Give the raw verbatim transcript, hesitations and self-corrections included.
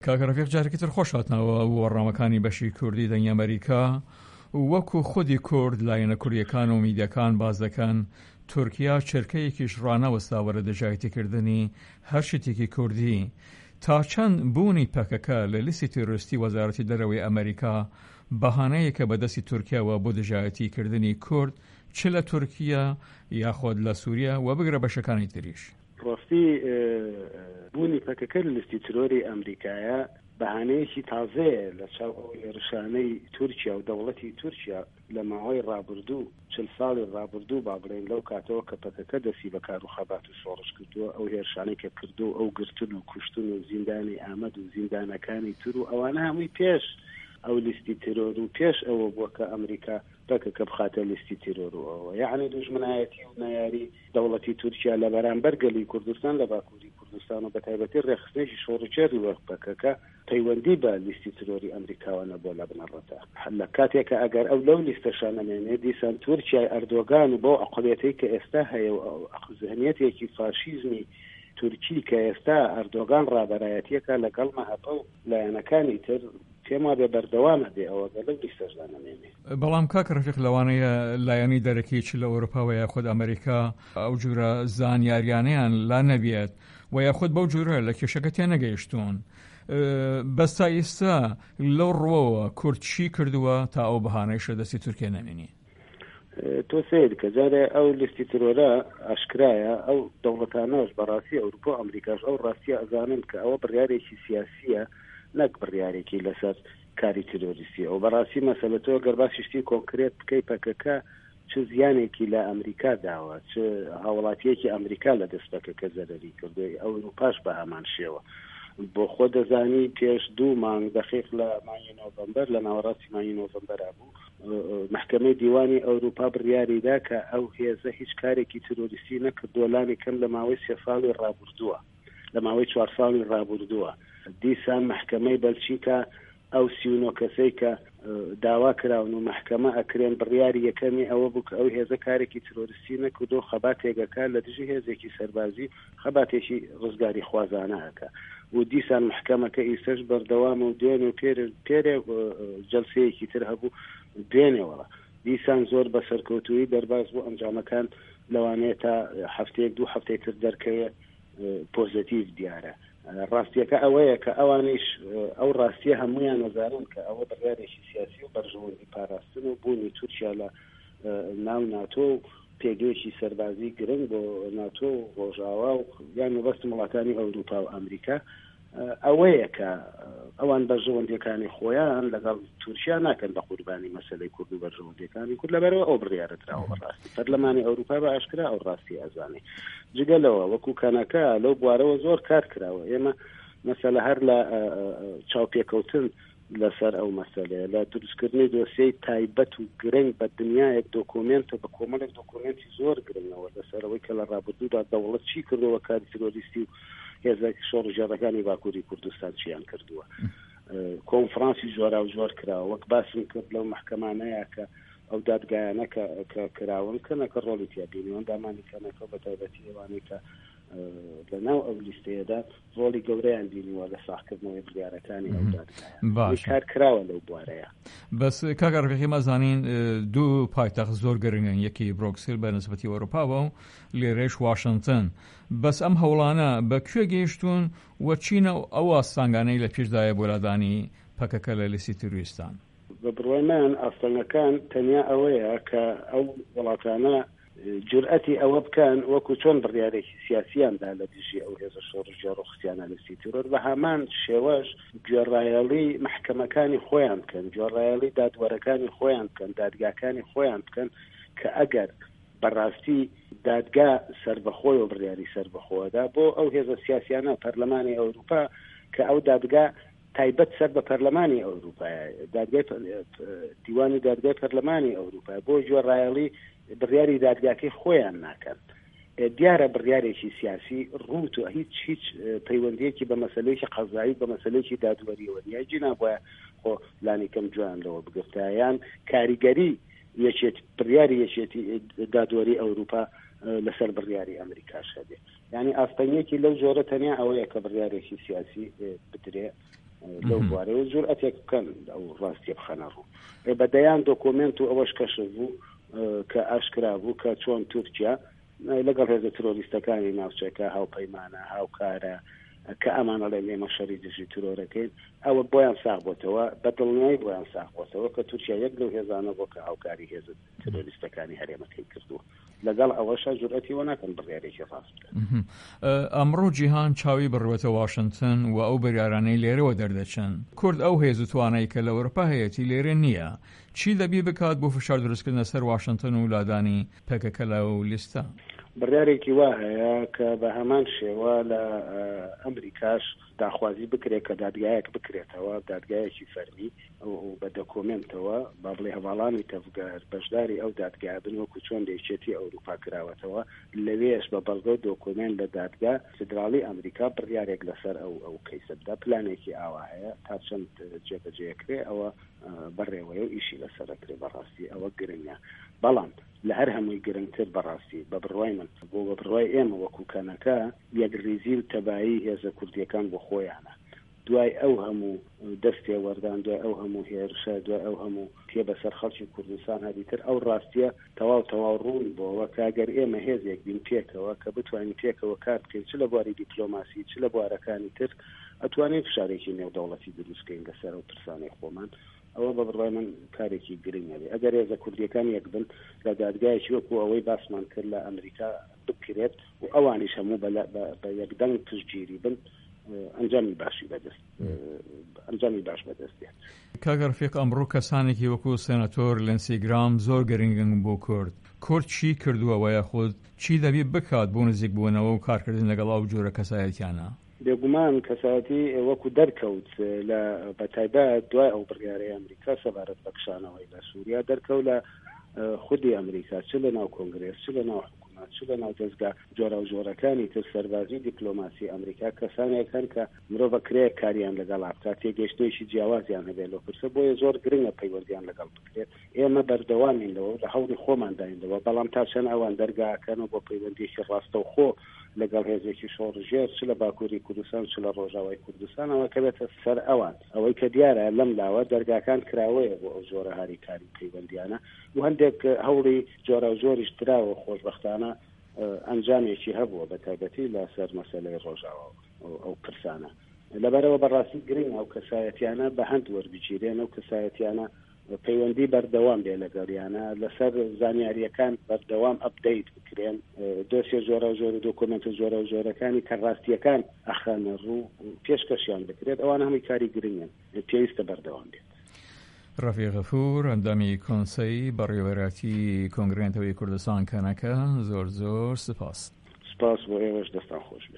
کاکە ڕەفیق جارێکی تر خۆش هاتنەوە وەڕامەکانی بەشی کوردی دەنگی ئەمریکا. وەکو خودی کورد لایەنە کوردیەکان و میدیەکان باز دەکەن تورکیا چرکەیەکیش ڕانەوەستا وەرە دەژایەتیکردنی هەر شتێکی کوردی. تا چەند بوونی پەکەکە لە لیستی تێرۆریستی وەزارەتی دەرەوەی ئەمریکا بەهانەیەکە بەدەستی تورکیاوە بۆ دەژایەتیکردنی کورد چ لە تورکیا یاخۆد لە سووریا و بگرە بەشەکانی تریش؟ ڕاستی بوونی پەکەکە لە لیستی ترۆری ئەمریکایە بەهانەیەکی تازەیە لە چاو هێرشانەی تورکیا و دەوڵەتی تورکیا لە ماوەی ڕابردوو چل ساڵی ڕابردوو با بڵێن لەو کاتەوە کە پەکەکە دەسی بە کار و خەبات و شۆڕش کردووە ئەو هێرشانەی کە کردو ئەو گرتن و کوشتن و زیندانی ئامەد و زیندانەکانی تر و ئەوانە هەمووی پێش ئەو لیستی ترۆر و پێش ئەوە بووە کە ئەمریکا پەکەکە بخاتە لیستی ترۆر و ئەوە یعنی دوژمنایەتی و نەیاری دەوڵەتی تورکیا لە بەرامبەر گەلی کوردستان لە باکووری کوردستان و بە تایبەتی ڕێخستنێکی شۆڕچێری وە پەکەکە پەیوەندی بە لیستی ترۆری ئەمریکاوە نەبووە لە بنەڕەتە لە کاتێکە ئەگەر ئەو لەو لیستەشان نەمێنێ دیسان تورکیای ئەردۆگان و بۆ عقڵیەتەی کە ئێستا هەیە و ذهنیەتێکی فاشیزمی تورکی کە ئێستا ئەردۆگان ڕابەرایەتیەکە لەگەڵ مەهەپە و لایەنەکانی تر تێما بێ بەردەوامە دێ ئەوە گەلە لیستەشدا نەمێنێ. بەڵام کاکە ڕەفیق لەوانەیە لایەنی دەرەکی چ لە ئەوروپا و یاخود ئەمریکا ئەو جورە زانیاریانیان لا نەبێت و یاخود بەو جورە لە کێشەکە تێ نەگەیشتون. بەستا ئێستا لەو ڕۆوە کورد چی کردووە تا ئەو بەهانەیشە دەستی تورکیا نەمێنی؟ تۆ سید کە جارێ ئەو لیستی ترۆرە ئاشکرایە ئەو دەوڵەتانەش بەڕاستی ئەوروپا و ئەمریکاش ئەو ڕاستیە ئەزانن کە ئەوە بڕیارێکی سیاسیە نەک بڕیارێکی لەسەر کاری ترۆریستی ئەو بەڕاستی مەسەلە تۆ گەر باسیشتی کۆنکرێت بکەی پەکەکە چ زیانێکی لە ئەمریکا داوە چ هاوڵاتیەکی ئەمریکا لە دەست پەکەکە زەرەری کردووی ئەوروپاش بە هەمان شێوە بۆ خۆ دەزانی پێش دوو مانگ دەخیق لە مانگی نۆڤەمبەر لە ناوەڕاستی مانگی نۆڤەمبەرا بوو محکەمەی دیوانی ئەوروپا بڕیاریدا کە ئەو هێزە هیچ کارێکی ترۆریستی نەکردووە لانی کەم لە ماوەی سێ ساڵی ڕابردووە لە ماوەی چوار ساڵی ڕابردووە. دیسان محکەمەی بەلچیکا ئەو سیونۆ کەسەی کە داوا کراون و محکەمە ئەکرێن بڕیاری یەکەمی ئەوە بوو کە ئەو هێزە کارێکی ترۆریستی نەکردو خەباتێگەکە لە دژی هێزێکی سەربازی خەباتێکی ڕزگاری خوازانە ئەکە و دیسان محکەمەکە ئیسەش بەردەوام و دوێن و پێرێ جەلسەیەکی تر هەبوو دوێنێوەڵە دیسان زۆر بە سەرکەوتووی دەرباز بوو ئەنجامەکان لەوانەیە تا هەفتەیەک دوو هەفتەی تر دەرکەوێ پۆزیتیڤ دیارە. ڕاستیەکە ئەوەیە کە ئەوانیش ئەو ڕاستیە هەمویان نەزانن کە ئەوە بڕیارێکی سیاسی و بەرژەوەندی پاراستن و بوونی تورکیا لە ناو ناتۆ و پێگەیەکی سەربازی گرنگ بۆ ناتۆ و ڕۆژاوا و یان مەبەست وڵاتانی ئەوروپا و ئەمریکا ئەوەیە کە ئەوان بەرژەوەندیەکانی خۆیان لەگەڵ تورکیا ناکەن بە قوربانی مەسەلەی کورد و بەرژەوەندیەکانی کورد لەبەرەوە ئەو بڕیارە دراوە بەڕاستی پەرلەمانی ئەوروپا بە ئاشکرا ئەو ڕاستی ئەزانێ. جگەلەوە وەکو کەنەکە لەو بوارەوە زۆر کار کراوە ئێمە مەسەلە هەر لە چاوپێکەوتن لەسەر ئەو مەسەلەیە لە دروستکردنی دۆسیەی تایبەت و گرنگ بە دنیایەک دۆکۆمنتە بە کۆمەڵێک دۆکۆمنتی زۆر گرنگەوە لەسەرەوەی کە لە ڕابردوودا دەوڵەت چی کردەوە کاری ترۆریستی و هێزێکی شۆڕژێڕەکانی باکووری کوردستان چیان کردووە کۆنفرانسی جۆرا و جۆر کراوە وەک باسم کرد لەو محکەمانەیە کە ئەو دادگایانە کە کراون کەنەکە ڕۆڵی تیابینیوان دامانی کەنەکە بە تایبەتی ئێوانەی کە لەناو ئەو لیستەیەدا ڕۆڵی گەورەیان بینیوە لە ساختکردنەوەی بڕیارەکانی ئەو دادگایە کار کراوە لەو بوارەیە. بەس کاکە ڕەفیقی مەزانین دوو پایتەخت زۆر گرنگن یەکی برۆکسل بە نسبەتی ئەوروپاوە و لێرەش واشنگتن. بەس ئەم هەوڵانە بەکوێ گەیشتون و چینە ئەو ئاستانگانەی لە پێشدایە بۆ لادانی پەکەکە لە لیستی تروریستان؟ بە بڕوای من ئاستانگەکان تەنیا ئەوەیە کە ئەو وڵاتانە جورئەتی ئەوە بکەن وەکو چۆن بڕیارێکی سیاسیاندا لە دژی ئەو هێزە شۆڕژێڕ و خستیانە لیستی ترۆر بە هەمان شێوەش گوێڕایەڵی محکەمەکانی خۆیان بکەن گوێڕایەڵی دادوەرەکانی خۆیان بکەن دادگاکانی خۆیان بکەن کە ئەگەر بەڕاستی دادگا سربەخۆی و بڕیاری سربەخۆدا بۆ ئەو هێزە سیاسیانە پەرلەمانی ئەوروپا کە ئەو دادگا تایبەت سەر بە پەرلەمانی ئەوروپایە دادگای دیوانی دادگای پەرلەمانی ئەوروپا بۆ گوێڕایەڵی بڕیاری دادگاکەی خۆیان ناکەن دیارە بڕیارێکی سیاسی ڕوت و هیچ هیچ پەیوەندیەکی بە مەسەلەیەکی قەزایی بە مەسەلەیەکی دادوەریەوە نیە جینا بۆیە خۆ لانی کەم جوان لەوە بگفتایان کاریگەری یەکێت بڕیاری یەکێتی دادوەری ئەوروپا لەسەر بڕیاری ئەمریکاش هەبێ یعنی ئاستەنیەکی لەو جۆرە تەنیا ئەوەیە کە بڕیارێکی سیاسی بدرێ لەو بوارەوە و جورئەتێک بکەن ئەو ڕاستیە بخەنە ڕوو بەدەیان دۆکۆمنت و ئەوەش کەشف بوو کە ئاشکرا بوو کە چۆن تورکیا لەگەڵ هێزە ترۆریستەکانی ناوچەکە هاوپەیمانە هاوکارە کە ئەمانەڵێن ئێمە شەری دژی ترۆرەکەین ئەوە بۆیان ساغ بۆتەوە بەدڵنیایی بۆیان ساغ بۆتەوە کە تورکیا یەک لەو هێزانە بۆ کە هاوکاری هێزە ترۆریستەکانی هەرێمەکەی کردووە لەگەڵ ئەوەشە جورئەتی وە ناکەن بڕیارێکی ڕاست بکەن. ئەمڕۆ جیهان چاوی بڕوەتە واشنگتن و ئەو بەریارانەی لێرەوە دەردەچن کورد ئەو هێز و توانایی کە لە ئەوروپا هەیەی لێرە نییە چی لەبی بکات بۆ فشار دروستکردنە سەر واشنگتن و لادانی پەکەکە لەو لیستە؟ بڕیارێکی وا هەیە کە بە هەمان شێوە لە ئەمریکاش داخوازی بکرێت کە دادگایەک بکرێتەوە دادگایەکی فەرمی و بە دۆکۆمنتەوە با بڵێ هەواڵانی تەفگار بەشداری ئەو دادگا بن وەکو چۆن دەیچێتی ئەوروپا کراوەتەوە لەوێش بە بەڵگە دۆکۆمنت لە دادگا فدراڵی ئەمریکا بڕیارێک لەسەر ئەو ئەو کەیسەدا پلانێکی ئاوا هەیە تا چەند جێبەجێکرێ ئەوە بەڕێوەیە و ئیشی لەسەرەکرێ بەڕاستی ئەوە گرنگە بەڵام لە هەر هەمووی گرنگتر بەڕاستی بە بڕوای من بۆ بە بڕوای ئێمە وەکو کەنەکە یەکریزی و تەبایی هێزە کوردیەکان بۆ خۆیانە دوای ئەو هەموو دەستێ وەردان دوای ئەو هەموو هێرشە دوای ئەو هەموو تێ بەسەر خەڵکی کوردستان هەریتر ئەو ڕاستیە تەواو تەواو ڕوون بۆەوە کاگەر ئێمە هێزێک بین پێکەوە کە بتوانین پێکەوە کار بکەین چ لە بواری دیپلۆماسی چ لە بوارەکانی تر ئەتوانین فشارێکی نێودەوڵەتی دروستکەین لەسەر ئەو ترسانەی خۆمان ئەوە بە بڕوای من کارێکی گرنگە ئەگەر هێزە کوردیەکان یەک بن لە دادگایەکی وەکو ئەوەی باسمان کرد لە ئەمریکا بکرێت و ئەوانیش هەموو بە یەکدەنگ پشتگیری بن ئەنجامی باشی بەدەست ئەنجامی باش بەدەستێت. کاگەر فێک ئەمڕۆ کەسانێکی وەکو سێناتۆر لێنسی گرام زۆر گرنگن بۆ کورد کورد چی کردووە یاخود چی دەبی بکات بۆ نزیک بوونەوە و کارکردن لەگەڵ ئەو جۆرە کەسایەتیانە؟ بێگومان کەسایەتی وەکو دەرکەوت لە بەتایبەت دوای ئەو بڕیارەی ئەمریکا سەبارەت بە کشانەوەی لە سووریا دەرکەوت لە خودی ئەمریکا چ لە ناو کۆنگرێس چ لە ناو حکوومەت چ لە ناو دەستگا جۆرە و جۆرەکانی تر سەربازی دیپلۆماسی ئەمریکا کەسانێکن کە مرۆڤ بکرێت کاریان لەگەڵ بکات تێگەیشتنێکی جیاوازیان هەبێت لەو پرسە بۆیە زۆر گرنگە پەیوەندیان لەگەڵ بکرێت ئێمە بەردەوامینەوە لە هەوڵی خۆمان داینەوە بەڵام تا چەند ئەوان دەرگاکەنەوە بۆ پەیوەندیێکی ڕاستە و خۆ لەگەڵ هێزێکی شۆڕژێر چ لە باکووری کوردستان چ لە ڕۆژاوای کوردستانەوە کە بێتە سەر ئەوان ئەوەی کە دیارە لەم لاوە دەرگاکان کراوەیە بۆ ئەو جۆرە هاریکاری پەیوەندیانە و هەندێک هەوڵی جۆرە و جۆریش دراوە خۆشبەختانە ئەنجامێکی هەبووە بە تایبەتی لە سەر مەسەلەی ڕۆژاوە ئەو پرسانە لەبەرەوە بەڕاستی گرنگ ئەو کەسایەتیانە بە هەند وەربگیرێن ئەو کەسایەتیانە پەیوەندی بەردەوام بێ لەگەڵیانە لەسەر زانیاریەکان بەردەوام ئەپدەیت بکرێن دۆسیە جۆرە و جۆرە دۆکۆمنتە جۆرە و جۆرەکانی کە ڕاستیەکان ئەخەنە ڕوو پێشکەشیان بکرێت ئەوان هەمووی کاری گرنگن پێویستە بەردەوام بێت. ڕەفیق غەفور ئەندامی کۆنسەی بەڕێوەبەرەتی کۆنگرێنتەوەی کوردستان کەنەکە زۆر زۆر سپاس. سپاس بۆ ئێوەش دەستان خۆش بێت.